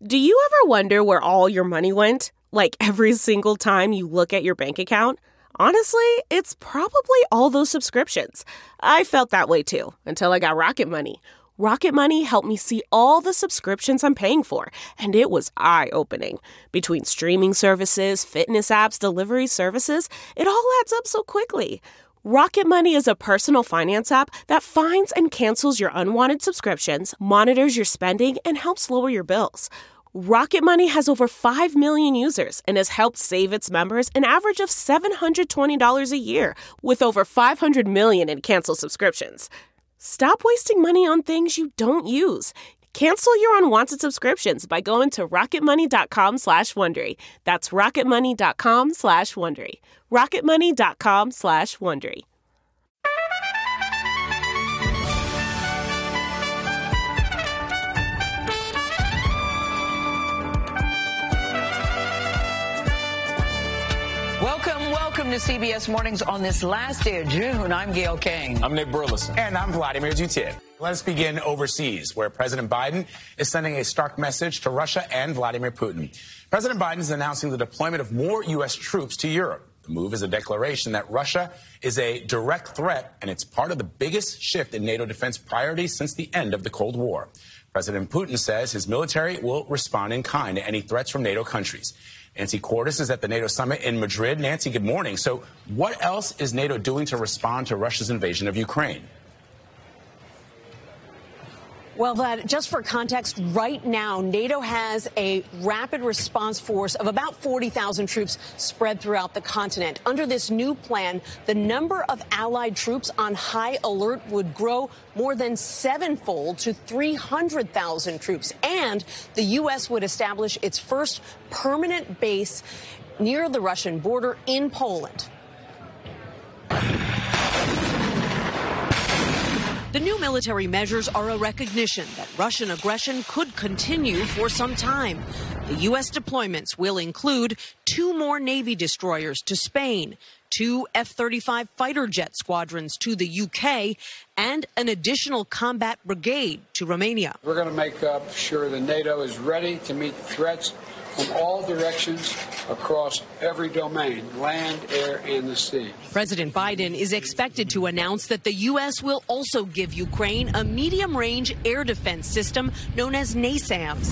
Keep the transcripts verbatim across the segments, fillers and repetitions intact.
Do you ever wonder where all your money went? Like every single time you look at your bank account? Honestly, it's probably all those subscriptions. I felt that way too, until I got Rocket Money. Rocket Money helped me see all the subscriptions I'm paying for, and it was eye-opening. Between streaming services, fitness apps, delivery services, it all adds up so quickly. Rocket Money is a personal finance app that finds and cancels your unwanted subscriptions, monitors your spending, and helps lower your bills. Rocket Money has over five million users and has helped save its members an average of seven hundred twenty dollars a year, with over five hundred million in canceled subscriptions. Stop wasting money on things you don't use. Cancel your unwanted subscriptions by going to rocketmoney.com slash Wondery. That's rocketmoney.com slash Wondery. rocketmoney.com slash Wondery. Welcome, welcome to C B S Mornings on this last day of June. I'm Gayle King. I'm Nick Burleson. And I'm Vladimir Duthiers. Let's begin overseas, where President Biden is sending a stark message to Russia and Vladimir Putin. President Biden is announcing the deployment of more U S troops to Europe. The move is a declaration that Russia is a direct threat, and it's part of the biggest shift in NATO defense priorities since the end of the Cold War. President Putin says his military will respond in kind to any threats from NATO countries. Nancy Cordes is at the NATO summit in Madrid. Nancy, good morning. So what else is NATO doing to respond to Russia's invasion of Ukraine? Well, Vlad, just for context, right now, NATO has a rapid response force of about forty thousand troops spread throughout the continent. Under this new plan, the number of allied troops on high alert would grow more than sevenfold to three hundred thousand troops. And the U S would establish its first permanent base near the Russian border in Poland. The new military measures are a recognition that Russian aggression could continue for some time. The U S deployments will include two more Navy destroyers to Spain, two F thirty-five fighter jet squadrons to the U K, and an additional combat brigade to Romania. We're going to make up sure that NATO is ready to meet threats from all directions across every domain, land, air, and the sea. President Biden is expected to announce that the U S will also give Ukraine a medium-range air defense system known as NASAMS.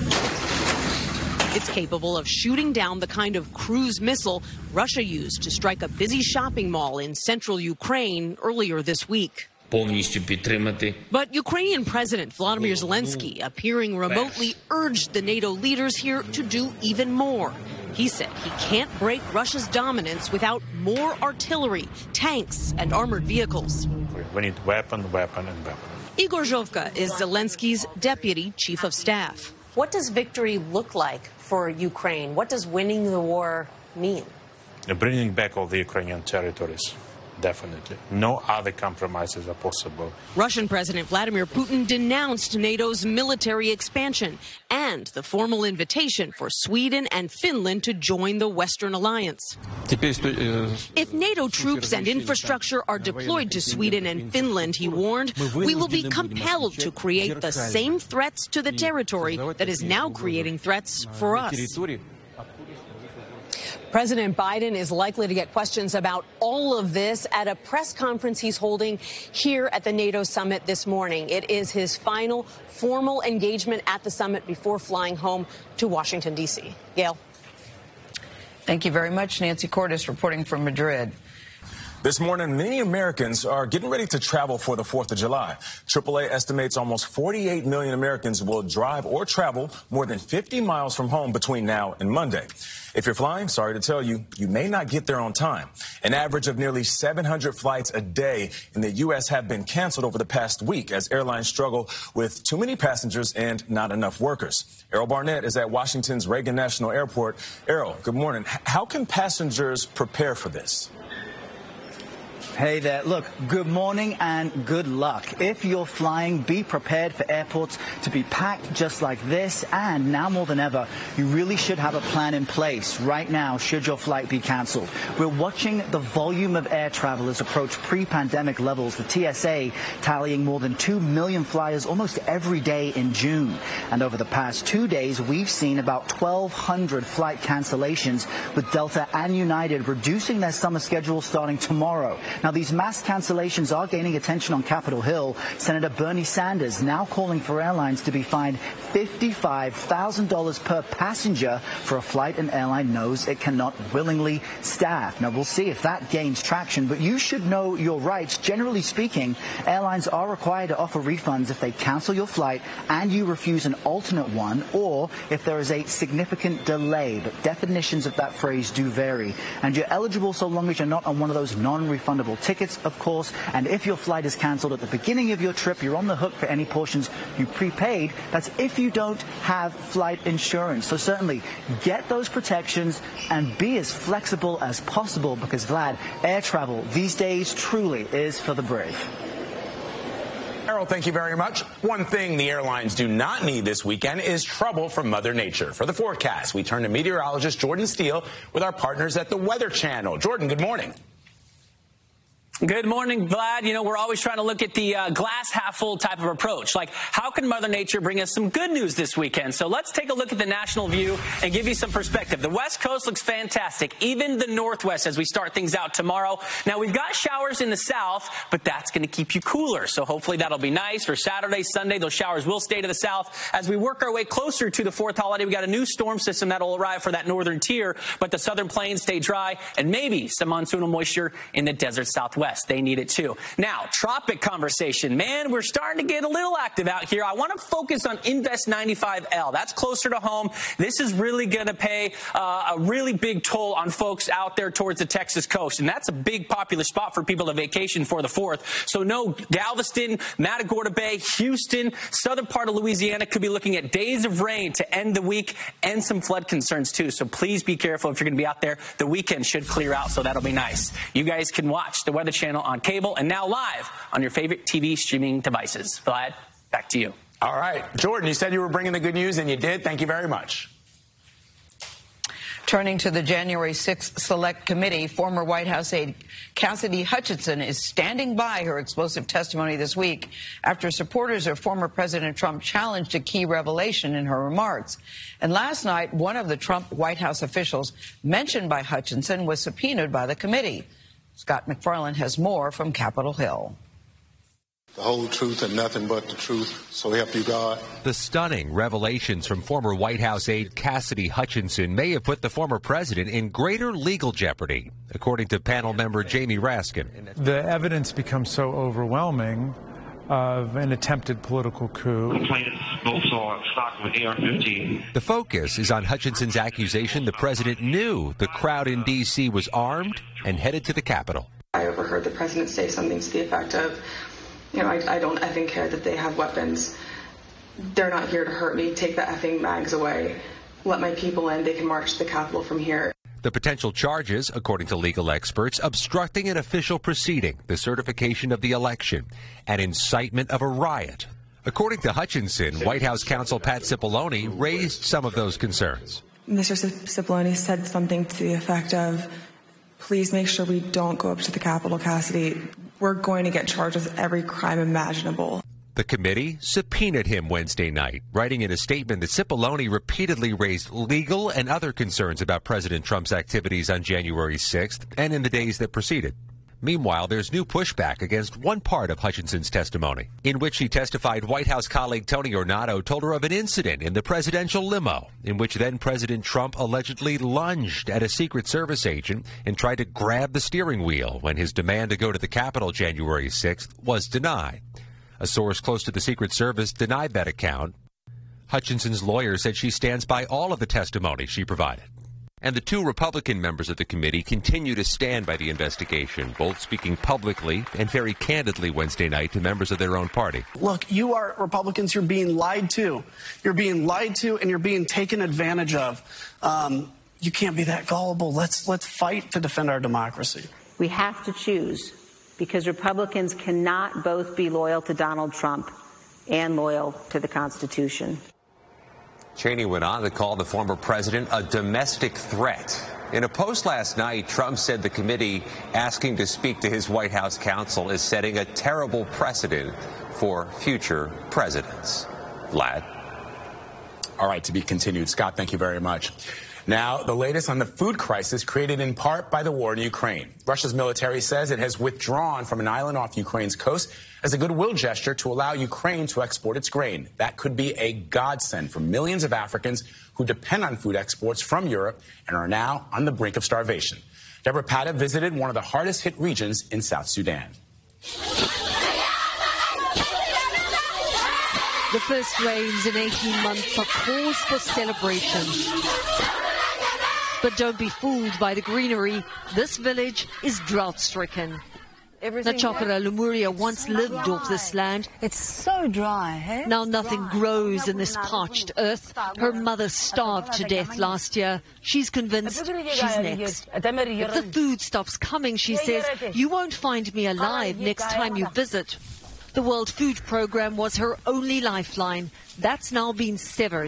It's capable of shooting down the kind of cruise missile Russia used to strike a busy shopping mall in central Ukraine earlier this week. But Ukrainian President Volodymyr Zelensky, appearing remotely, urged the NATO leaders here to do even more. He said he can't break Russia's dominance without more artillery, tanks, and armored vehicles. We need weapon, weapon, and weapon. Igor Zhovka is Zelensky's deputy chief of staff. What does victory look like for Ukraine? What does winning the war mean? Bringing back all the Ukrainian territories. Definitely. No other compromises are possible. Russian President Vladimir Putin denounced NATO's military expansion and the formal invitation for Sweden and Finland to join the Western alliance. If NATO troops and infrastructure are deployed to Sweden and Finland, he warned, we will be compelled to create the same threats to the territory that is now creating threats for us. President Biden is likely to get questions about all of this at a press conference he's holding here at the NATO summit this morning. It is his final formal engagement at the summit before flying home to Washington, D C. Gayle. Thank you very much. Nancy Cordes reporting from Madrid. This morning, many Americans are getting ready to travel for the fourth of July. triple A estimates almost forty-eight million Americans will drive or travel more than fifty miles from home between now and Monday. If you're flying, sorry to tell you, you may not get there on time. An average of nearly seven hundred flights a day in the U S have been canceled over the past week as airlines struggle with too many passengers and not enough workers. Errol Barnett is at Washington's Reagan National Airport. Errol, good morning. How can passengers prepare for this? Hey there. Look, good morning and good luck. If you're flying, be prepared for airports to be packed just like this. And now more than ever, you really should have a plan in place right now should your flight be canceled. We're watching the volume of air travelers approach pre-pandemic levels. The T S A tallying more than two million flyers almost every day in June. And over the past two days, we've seen about twelve hundred flight cancellations, with Delta and United reducing their summer schedule starting tomorrow. Now, these mass cancellations are gaining attention on Capitol Hill. Senator Bernie Sanders now calling for airlines to be fined fifty-five thousand dollars per passenger for a flight an airline knows it cannot willingly staff. Now, we'll see if that gains traction, but you should know your rights. Generally speaking, airlines are required to offer refunds if they cancel your flight and you refuse an alternate one, or if there is a significant delay. But definitions of that phrase do vary. And you're eligible so long as you're not on one of those non-refundable tickets, of course. And if your flight is canceled at the beginning of your trip, you're on the hook for any portions you prepaid. That's if you don't have flight insurance. So certainly get those protections and be as flexible as possible, because, Vlad, air travel these days truly is for the brave. Errol, thank you very much. One thing the airlines do not need this weekend is trouble from Mother Nature. For the forecast, we turn to meteorologist Jordan Steele with our partners at the Weather Channel. Jordan, good morning. Good morning, Vlad. You know, we're always trying to look at the uh, glass half full type of approach. Like, how can Mother Nature bring us some good news this weekend? So let's take a look at the national view and give you some perspective. The West Coast looks fantastic, even the Northwest as we start things out tomorrow. Now, we've got showers in the South, but that's going to keep you cooler. So hopefully that'll be nice for Saturday, Sunday. Those showers will stay to the south. As we work our way closer to the fourth holiday, we got a new storm system that'll arrive for that northern tier, but the southern plains stay dry, and maybe some monsoonal moisture in the desert Southwest. They need it too. Now, tropic conversation. Man, we're starting to get a little active out here. I want to focus on Invest ninety-five L. That's closer to home. This is really going to pay uh, a really big toll on folks out there towards the Texas coast. And that's a big popular spot for people to vacation for the fourth. So no, Galveston, Matagorda Bay, Houston, southern part of Louisiana could be looking at days of rain to end the week, and some flood concerns too. So please be careful if you're going to be out there. The weekend should clear out, so that'll be nice. You guys can watch the Weather Channel on cable and now live on your favorite T V streaming devices. Vlad, back to you. All right. Jordan, you said you were bringing the good news, and you did. Thank you very much. Turning to the January sixth Select Committee, former White House aide Cassidy Hutchinson is standing by her explosive testimony this week after supporters of former President Trump challenged a key revelation in her remarks. And last night, one of the Trump White House officials mentioned by Hutchinson was subpoenaed by the committee. Scott McFarland has more from Capitol Hill. The whole truth and nothing but the truth, so help you God. The stunning revelations from former White House aide Cassidy Hutchinson may have put the former president in greater legal jeopardy, according to panel member Jamie Raskin. The evidence becomes so overwhelming of an attempted political coup. Complainants both saw stock with A R fifteen. The focus is on Hutchinson's accusation the president knew the crowd in D C was armed and headed to the Capitol. I overheard the president say something to the effect of, you know, I, I don't effing care that they have weapons. They're not here to hurt me. Take the effing mags away. Let my people in. They can march to the Capitol from here. The potential charges, according to legal experts, obstructing an official proceeding, the certification of the election, and incitement of a riot. According to Hutchinson, White House counsel Pat Cipollone raised some of those concerns. Mister Cipollone said something to the effect of, please make sure we don't go up to the Capitol, Cassidy. We're going to get charged with every crime imaginable. The committee subpoenaed him Wednesday night, writing in a statement that Cipollone repeatedly raised legal and other concerns about President Trump's activities on January sixth and in the days that preceded. Meanwhile, there's new pushback against one part of Hutchinson's testimony, in which she testified White House colleague Tony Ornato told her of an incident in the presidential limo in which then-President Trump allegedly lunged at a Secret Service agent and tried to grab the steering wheel when his demand to go to the Capitol January sixth was denied. A source close to the Secret Service denied that account. Hutchinson's lawyer said she stands by all of the testimony she provided. And the two Republican members of the committee continue to stand by the investigation, both speaking publicly and very candidly Wednesday night to members of their own party. Look, you are Republicans. You're being lied to. You're being lied to, and you're being taken advantage of. Um, you can't be that gullible. Let's let's fight to defend our democracy. We have to choose because Republicans cannot both be loyal to Donald Trump and loyal to the Constitution. Cheney went on to call the former president a domestic threat. In a post last night, Trump said the committee asking to speak to his White House counsel is setting a terrible precedent for future presidents. Vlad. All right, to be continued. Scott, thank you very much. Now, the latest on the food crisis created in part by the war in Ukraine. Russia's military says it has withdrawn from an island off Ukraine's coast as a goodwill gesture to allow Ukraine to export its grain. That could be a godsend for millions of Africans who depend on food exports from Europe and are now on the brink of starvation. Deborah Patta visited one of the hardest hit regions in South Sudan. The first rains in eighteen months are cause for celebration. But don't be fooled by the greenery. This village is drought-stricken. Nachokera Lemuria once lived off this land. It's so dry, hey? Now nothing grows in this parched earth. Her mother starved to death last year. She's convinced she's next. If the food stops coming, she says, you won't find me alive next time you visit. The World Food Programme was her only lifeline. That's now been severed.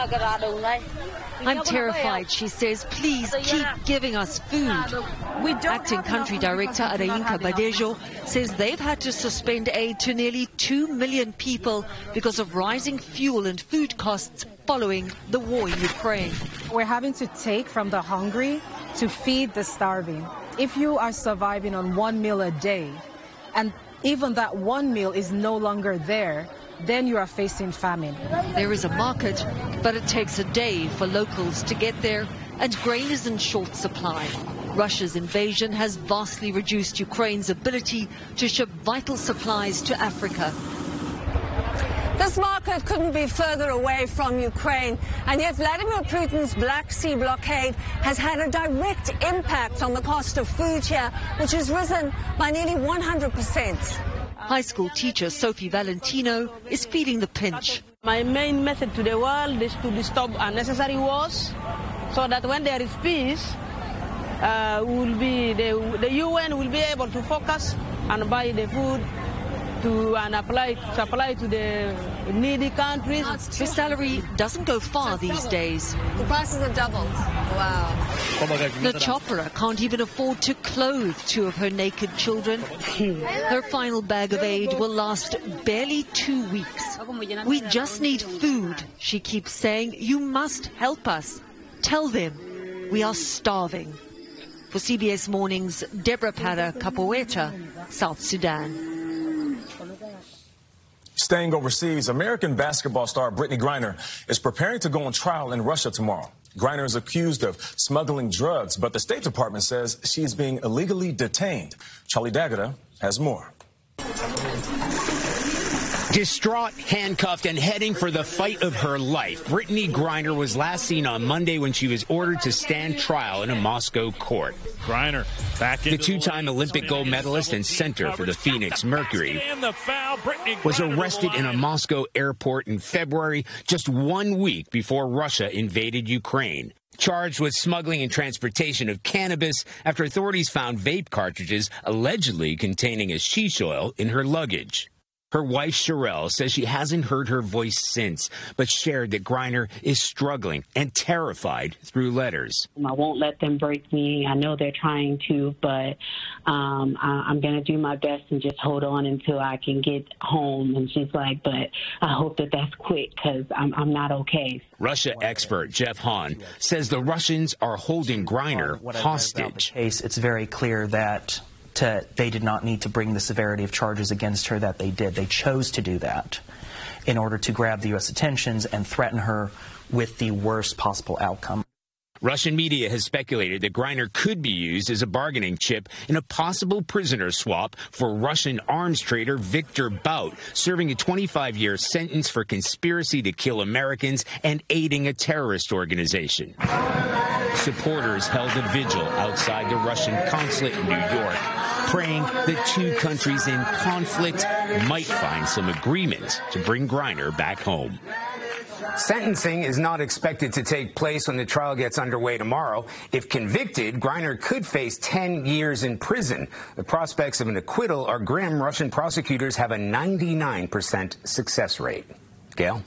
I'm terrified, she says. Please keep giving us food. Acting Country Director Adayinka Badejo says they've had to suspend aid to nearly two million people because of rising fuel and food costs following the war in Ukraine. We're having to take from the hungry to feed the starving. If you are surviving on one meal a day, and even that one meal is no longer there, then you are facing famine. There is a market, but it takes a day for locals to get there, and grain is in short supply. Russia's invasion has vastly reduced Ukraine's ability to ship vital supplies to Africa. This market couldn't be further away from Ukraine, and yet Vladimir Putin's Black Sea blockade has had a direct impact on the cost of food here, which has risen by nearly one hundred percent. High school teacher Sophie Valentino is feeling the pinch. My main message to the world is to stop unnecessary wars, so that when there is peace, uh, will be the, the U N will be able to focus and buy the food to and apply supply to the needy countries. The salary doesn't go far these days. The prices have doubled. Wow. Nachokera can't even afford to clothe two of her naked children. Her final bag of aid will last barely two weeks. We just need food, she keeps saying. You must help us. Tell them we are starving. For C B S Mornings, Deborah Patta, Capoeira, South Sudan. Staying overseas, American basketball star Brittney Griner is preparing to go on trial in Russia tomorrow. Griner is accused of smuggling drugs, but the State Department says she's being illegally detained. Charlie D'Agata has more. Distraught, handcuffed, and heading for the fight of her life, Brittney Griner was last seen on Monday when she was ordered to stand trial in a Moscow court. Griner back the two-time Olympic gold medalist and center for the Phoenix Mercury was arrested in a Moscow airport in February, just one week before Russia invaded Ukraine. Charged with smuggling and transportation of cannabis after authorities found vape cartridges allegedly containing hashish oil in her luggage. Her wife, Sherelle, says she hasn't heard her voice since, but shared that Griner is struggling and terrified through letters. I won't let them break me. I know they're trying to, but um, I, I'm going to do my best and just hold on until I can get home. And she's like, but I hope that that's quick because I'm, I'm not okay. Russia expert Jeff Hahn says the Russians are holding Griner hostage. Case, it's very clear that To, they did not need to bring the severity of charges against her that they did. They chose to do that in order to grab the U S attentions and threaten her with the worst possible outcome. Russian media has speculated that Griner could be used as a bargaining chip in a possible prisoner swap for Russian arms trader Viktor Bout, serving a twenty-five year sentence for conspiracy to kill Americans and aiding a terrorist organization. Supporters held a vigil outside the Russian consulate in New York, praying that two countries in conflict might find some agreement to bring Griner back home. Sentencing is not expected to take place when the trial gets underway tomorrow. If convicted, Griner could face ten years in prison. The prospects of an acquittal are grim. Russian prosecutors have a ninety-nine percent success rate. Gail?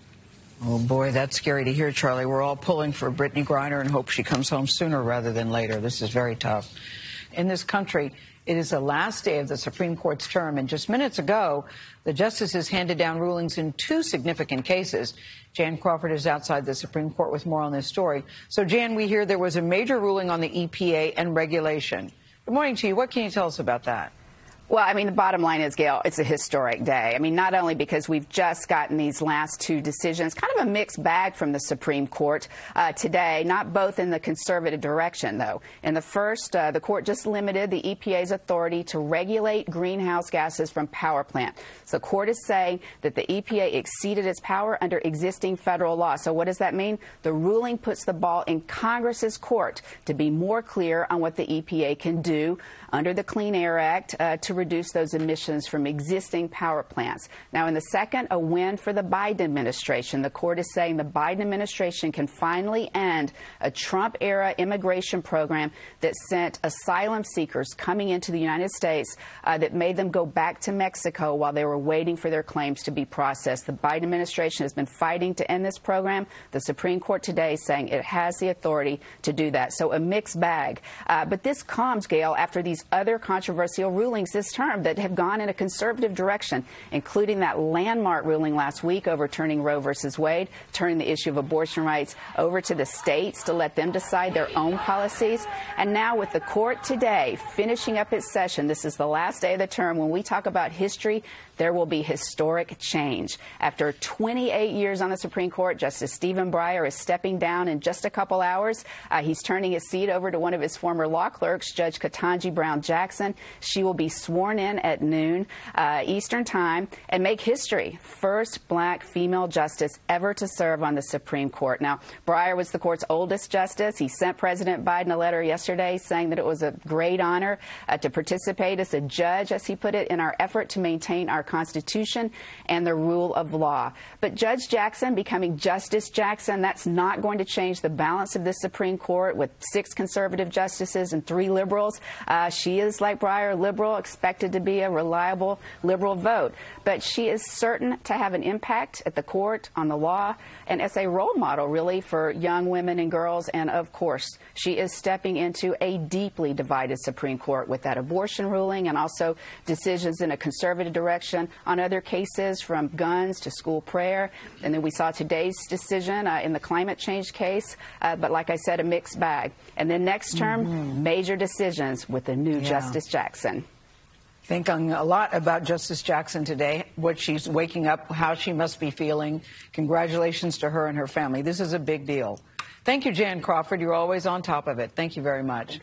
Oh, boy, that's scary to hear, Charlie. We're all pulling for Brittany Griner and hope she comes home sooner rather than later. This is very tough. In this country, it is the last day of the Supreme Court's term, and just minutes ago, the justices handed down rulings in two significant cases. Jan Crawford is outside the Supreme Court with more on this story. So, Jan, we hear there was a major ruling on the E P A and regulation. Good morning to you. What can you tell us about that? Well, I mean, the bottom line is, Gail, it's a historic day. I mean, not only because we've just gotten these last two decisions, kind of a mixed bag from the Supreme Court uh, today, not both in the conservative direction, though. In the first, uh, the court just limited the E P A's authority to regulate greenhouse gases from power plants. So the court is saying that the E P A exceeded its power under existing federal law. So what does that mean? The ruling puts the ball in Congress's court to be more clear on what the E P A can do under the Clean Air Act uh, to reduce those emissions from existing power plants. Now, in the second, a win for the Biden administration. The court is saying the Biden administration can finally end a Trump-era immigration program that sent asylum seekers coming into the United States uh, that made them go back to Mexico while they were waiting for their claims to be processed. The Biden administration has been fighting to end this program. The Supreme Court today is saying it has the authority to do that. So a mixed bag. Uh, but this comes, Gail, after these other controversial rulings this term that have gone in a conservative direction, including that landmark ruling last week overturning Roe versus Wade, turning the issue of abortion rights over to the states to let them decide their own policies. And now with the court today finishing up its session, this is the last day of the term. When we talk about history, there will be historic change. After twenty-eight years on the Supreme Court, Justice Stephen Breyer is stepping down in just a couple hours. Uh, he's turning his seat over to one of his former law clerks, Judge Ketanji Brown Jackson. She will be sworn in at noon uh, Eastern Time and make history. First black female justice ever to serve on the Supreme Court. Now, Breyer was the court's oldest justice. He sent President Biden a letter yesterday saying that it was a great honor uh, to participate as a judge, as he put it, in our effort to maintain our Constitution and the rule of law. But Judge Jackson becoming Justice Jackson, that's not going to change the balance of this Supreme Court with six conservative justices and three liberals. Uh, she is, like Breyer, liberal, expected to be a reliable liberal vote. But she is certain to have an impact at the court on the law and as a role model, really, for young women and girls. And, of course, she is stepping into a deeply divided Supreme Court with that abortion ruling and also decisions in a conservative direction on other cases, from guns to school prayer. And then we saw today's decision uh, in the climate change case. Uh, but like I said, a mixed bag. And then next term, mm-hmm. major decisions with the new yeah. Justice Jackson. Thinking a lot about Justice Jackson today, what she's waking up, how she must be feeling. Congratulations to her and her family. This is a big deal. Thank you, Jan Crawford. You're always on top of it. Thank you very much.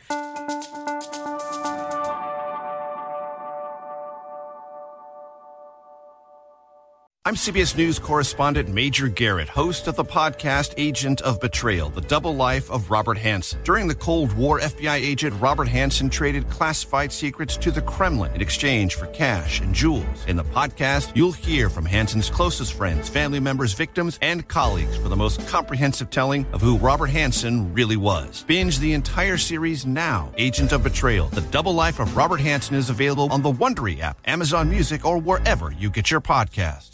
I'm C B S News correspondent Major Garrett, host of the podcast Agent of Betrayal, the double life of Robert Hanssen. During the Cold War, F B I agent Robert Hanssen traded classified secrets to the Kremlin in exchange for cash and jewels. In the podcast, you'll hear from Hanssen's closest friends, family members, victims, and colleagues for the most comprehensive telling of who Robert Hanssen really was. Binge the entire series now. Agent of Betrayal, the double life of Robert Hanssen is available on the Wondery app, Amazon Music, or wherever you get your podcasts.